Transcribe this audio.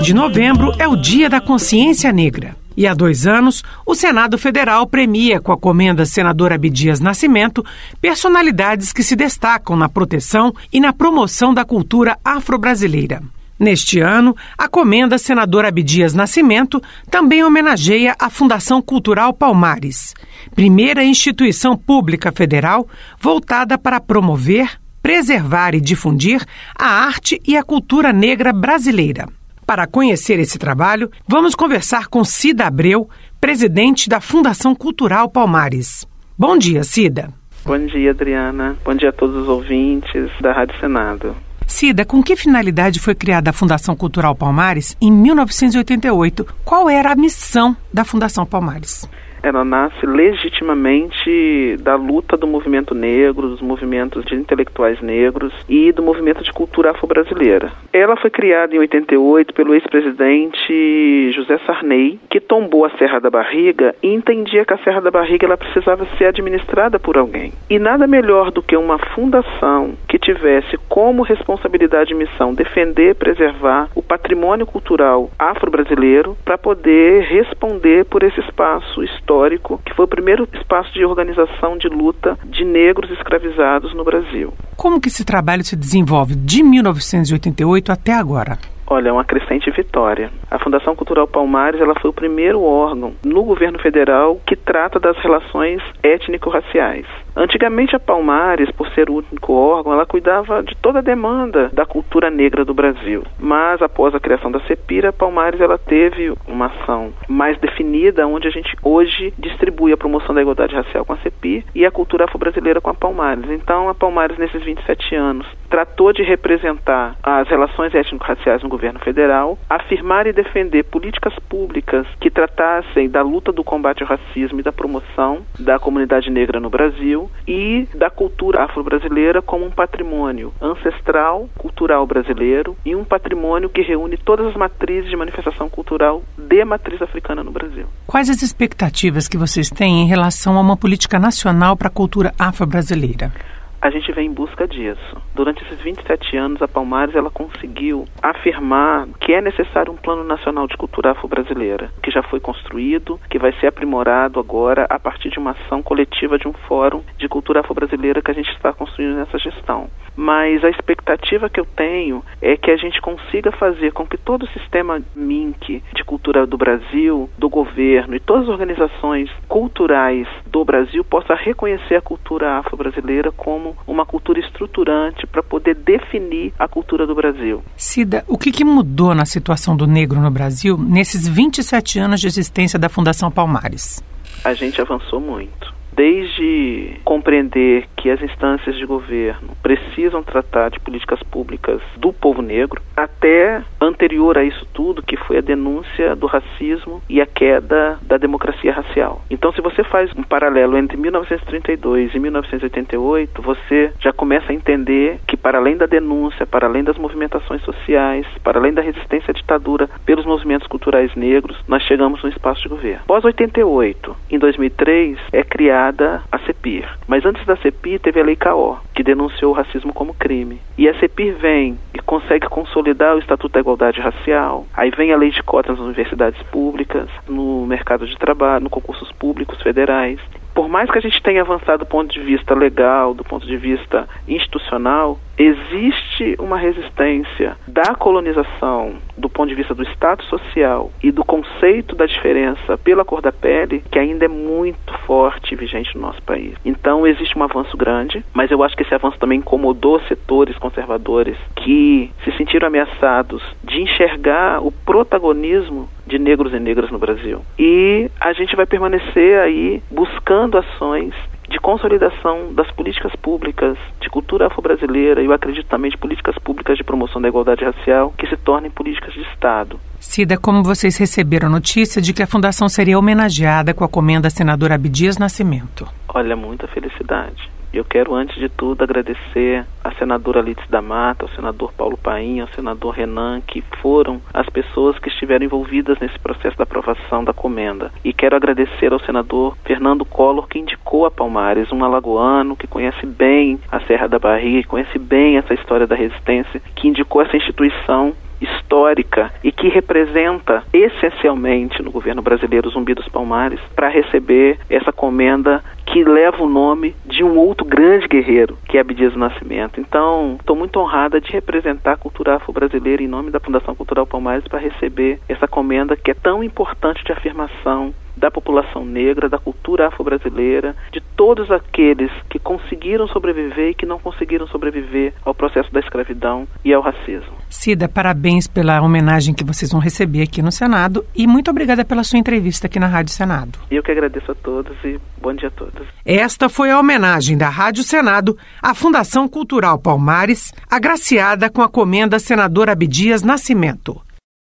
de novembro é o Dia da Consciência Negra. E há 2 anos, o Senado Federal premia com a Comenda Senador Abdias Nascimento personalidades que se destacam na proteção e na promoção da cultura afro-brasileira. Neste ano, a Comenda Senador Abdias Nascimento também homenageia a Fundação Cultural Palmares, primeira instituição pública federal voltada para promover, preservar e difundir a arte e a cultura negra brasileira. Para conhecer esse trabalho, vamos conversar com Cida Abreu, presidente da Fundação Cultural Palmares. Bom dia, Cida. Bom dia, Adriana. Bom dia a todos os ouvintes da Rádio Senado. Cida, com que finalidade foi criada a Fundação Cultural Palmares em 1988? Qual era a missão da Fundação Palmares? Ela nasce legitimamente da luta do movimento negro, dos movimentos de intelectuais negros e do movimento de cultura afro-brasileira. Ela foi criada em 88 pelo ex-presidente José Sarney, que tombou a Serra da Barriga e entendia que a Serra da Barriga ela precisava ser administrada por alguém. E nada melhor do que uma fundação que tivesse como responsabilidade e missão defender, preservar o patrimônio cultural afro-brasileiro para poder responder por esse espaço histórico, que foi o primeiro espaço de organização de luta de negros escravizados no Brasil. Como que esse trabalho se desenvolve de 1988 até agora? Olha, é uma crescente vitória. A Fundação Cultural Palmares ela foi o primeiro órgão no governo federal que trata das relações étnico-raciais. Antigamente a Palmares, por ser o único órgão, ela cuidava de toda a demanda da cultura negra do Brasil. Mas após a criação da CEPIR, a Palmares ela teve uma ação mais definida, onde a gente hoje distribui a promoção da igualdade racial com a CEPIR e a cultura afro-brasileira com a Palmares. Então a Palmares, nesses 27 anos, tratou de representar as relações étnico-raciais no governo federal, afirmar e defender políticas públicas que tratassem da luta do combate ao racismo e da promoção da comunidade negra no Brasil e da cultura afro-brasileira como um patrimônio ancestral, cultural brasileiro e um patrimônio que reúne todas as matrizes de manifestação cultural de matriz africana no Brasil. Quais as expectativas que vocês têm em relação a uma política nacional para a cultura afro-brasileira? A gente vem em busca disso. Durante esses 27 anos, a Palmares ela conseguiu afirmar que é necessário um plano nacional de cultura afro-brasileira, que já foi construído, que vai ser aprimorado agora a partir de uma ação coletiva de um fórum de cultura afro-brasileira que a gente está construindo nessa gestão. Mas a expectativa que eu tenho é que a gente consiga fazer com que todo o sistema MINC de cultura do Brasil, do governo e todas as organizações culturais do Brasil possa reconhecer a cultura afro-brasileira como uma cultura estruturante para poder definir a cultura do Brasil. Cida, o que mudou na situação do negro no Brasil nesses 27 anos de existência da Fundação Palmares? A gente avançou muito. Desde compreender que as instâncias de governo precisam tratar de políticas públicas do povo negro, até anterior a isso tudo, que foi a denúncia do racismo e a queda da democracia racial. Então, se você faz um paralelo entre 1932 e 1988, você já começa a entender que, para além da denúncia, para além das movimentações sociais, para além da resistência à ditadura pelos movimentos culturais negros, nós chegamos no espaço de governo. Pós 88, em 2003, é criada a CEPIR. Mas antes da CEPIR teve a Lei CAO, que denunciou o racismo como crime. E a CEPIR vem e consegue consolidar o Estatuto da Igualdade Racial. Aí vem a Lei de Cotas nas universidades públicas, no mercado de trabalho, no concursos públicos federais. Por mais que a gente tenha avançado do ponto de vista legal, do ponto de vista institucional, existe uma resistência da colonização, do ponto de vista do status social e do conceito da diferença pela cor da pele, que ainda é muito forte e vigente no nosso país. Então existe um avanço grande, mas eu acho que esse avanço também incomodou setores conservadores que se sentiram ameaçados de enxergar o protagonismo de negros e negras no Brasil. E a gente vai permanecer aí buscando ações de consolidação das políticas públicas de cultura afro-brasileira e eu acredito também de políticas públicas de promoção da igualdade racial que se tornem políticas de Estado. Cida, como vocês receberam a notícia de que a Fundação seria homenageada com a Comenda Senador Abdias Nascimento? Olha, muita felicidade. Eu quero, antes de tudo, agradecer à senadora Alice da Mata, ao senador Paulo Paim, ao senador Renan, que foram as pessoas que estiveram envolvidas nesse processo da aprovação da comenda. E quero agradecer ao senador Fernando Collor, que indicou a Palmares, um alagoano que conhece bem a Serra da Barriga, conhece bem essa história da resistência, que indicou essa instituição histórica e que representa essencialmente no governo brasileiro o Zumbi dos Palmares, para receber essa comenda que leva o nome de um outro grande guerreiro, que é Abdias do Nascimento. Então, estou muito honrada de representar a cultura afro-brasileira em nome da Fundação Cultural Palmares para receber essa comenda que é tão importante de afirmação da população negra, da cultura afro-brasileira, de todos aqueles que conseguiram sobreviver e que não conseguiram sobreviver ao processo da escravidão e ao racismo. Cida, parabéns pela homenagem que vocês vão receber aqui no Senado e muito obrigada pela sua entrevista aqui na Rádio Senado. Eu que agradeço a todos e bom dia a todos. Esta foi a homenagem da Rádio Senado à Fundação Cultural Palmares, agraciada com a comenda Senador Abdias Nascimento.